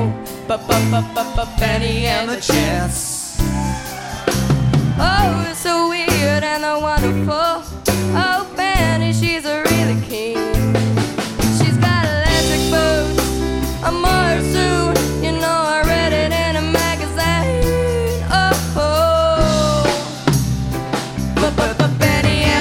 Benny and the Jets. Oh, it's so weird and wonderful.